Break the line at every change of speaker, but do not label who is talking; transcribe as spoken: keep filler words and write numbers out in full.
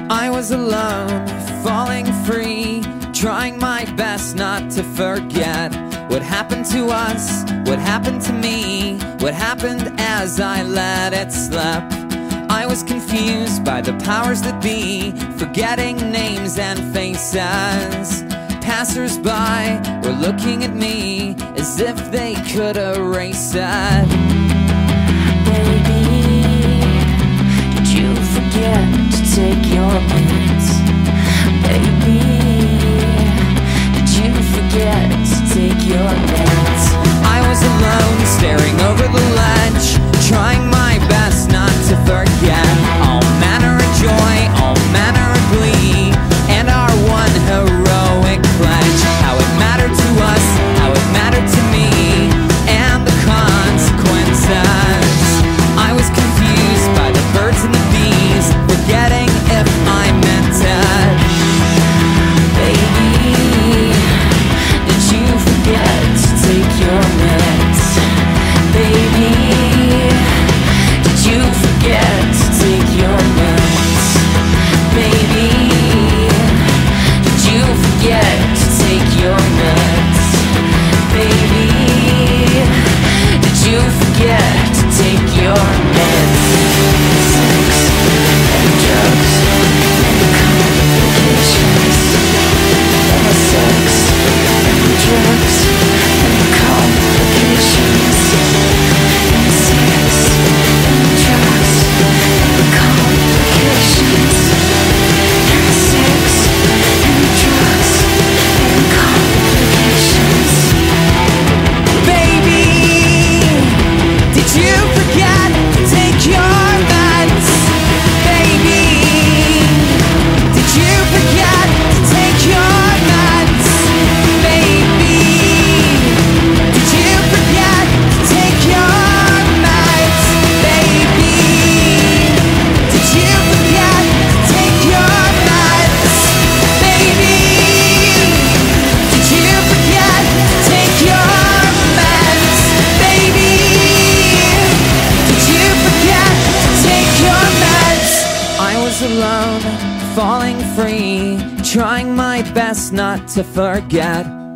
I was alone, falling free, trying my best not to forget what happened to us, what happened to me, what happened as I let it slip. I was confused by the powers that be, forgetting names and faces. Passers-by were looking at me as if they could erase it.
Baby, did you forget to take your meds? Baby, did you forget to take your meds?
I was alone, staring over the ledge, trying my best not to forget all manner of joy, all manner of glee, and our one heroic pledge. How it mattered to us, how it mattered to me, and the consequences. I was confused by the birds and the bees, forgetting if I meant it.
Baby, did you forget to take your meds? Baby, did you forget to take your meds? Baby, did you forget to take your meds? Baby, did you forget to take your meds? Sex and drugs and complications. Sex and drugs and complications. Sex and drugs and complications. Sex and drugs and complications.
Baby, did you forget to take your meds? Baby, did you forget to take your meds? Baby, did you forget to take your meds? Baby, did you forget to take your meds? Baby, did you forget to take your meds? Baby, did you forget to take your meds? I was alone, falling free, trying my best not to forget